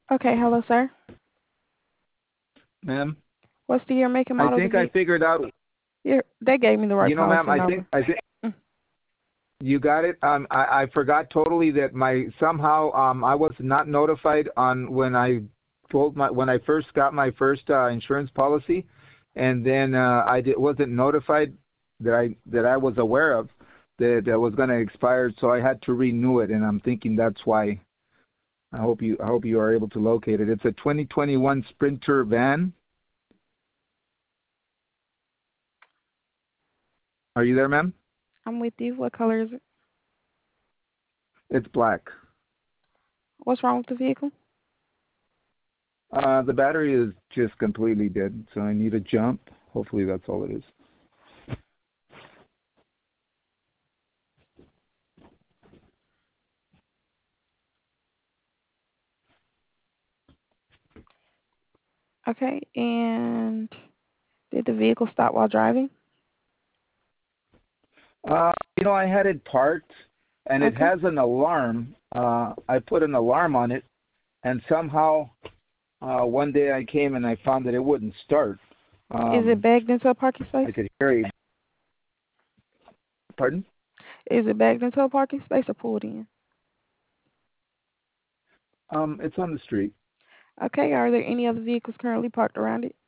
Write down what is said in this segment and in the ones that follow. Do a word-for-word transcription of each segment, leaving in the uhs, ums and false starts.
Okay, hello, sir. Ma'am, What's the year, make, and I model of the think I vehicle? figured out. Yeah, they gave me the right You know, ma'am, policy I think number. I think Mm. you got it. Um, I, I forgot totally that my somehow um I was not notified on when I told my when I first got my first uh, insurance policy, and then uh, I did, wasn't notified that I that I was aware of that that was going to expire, so I had to renew it, and I'm thinking that's why. I hope you I hope you are able to locate it. It's a twenty twenty-one Sprinter van. Are you there, ma'am? I'm with you. What color is it? It's black. What's wrong with the vehicle? Uh, the battery is just completely dead, so I need a jump. Hopefully that's all it is. Okay, and did the vehicle stop while driving? Uh, you know, I had it parked, and it Okay. has an alarm. Uh, I put an alarm on it, and somehow uh, one day I came and I found that it wouldn't start. Is it Um, bagged into a parking space? I could hear it. Pardon? Is it bagged into a parking space or pulled in? Um, it's on the street. Okay, are there any other vehicles currently parked around it?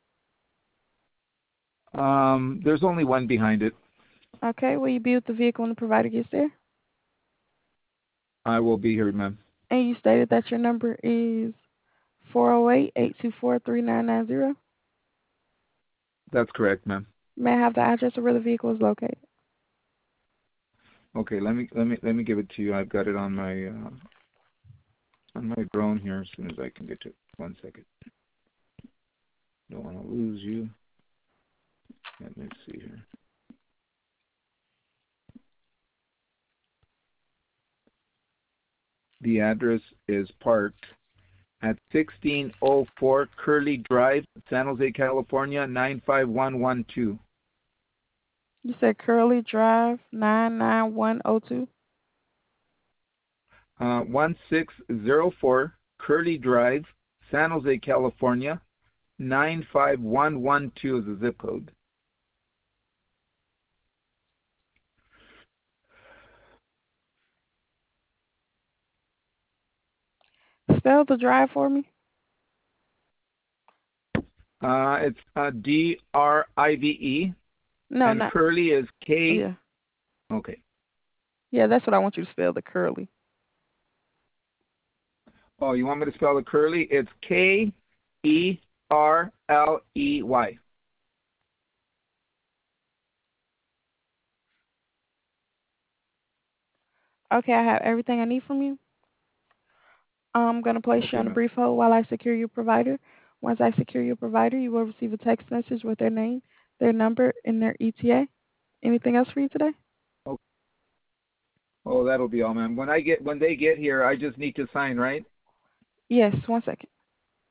Um, there's only one behind it. Okay, will you be with the vehicle when the provider gets there? I will be here, ma'am. And you stated that your number is four oh eight, eight two four, three nine nine zero. That's correct, ma'am. May I have the address of where the vehicle is located? Okay, let me let me let me give it to you. I've got it on my uh, on my drone here as soon as I can get to it. One second. Don't want to lose you. Let me see here. The address is parked at sixteen oh four Curly Drive, San Jose, California, nine five one one two. You said Curly Drive, nine nine one oh two. Uh, one six zero four Curly Drive, San Jose, California, nine five one one two is the zip code. Spell the drive for me. Uh, it's uh, D R I V E, No, and not. Curly is K. Yeah. Okay. Yeah, that's what I want you to spell, the Curly. Oh, you want me to spell the Curly? It's K E R L E Y. Okay, I have everything I need from you. I'm going to place you Okay, on a ma'am. brief hold while I secure your provider. Once I secure your provider, you will receive a text message with their name, their number, and their E T A. Anything else for you today? Oh, oh, that'll be all, ma'am. When I get when they get here, I just need to sign, right? Yes, one second.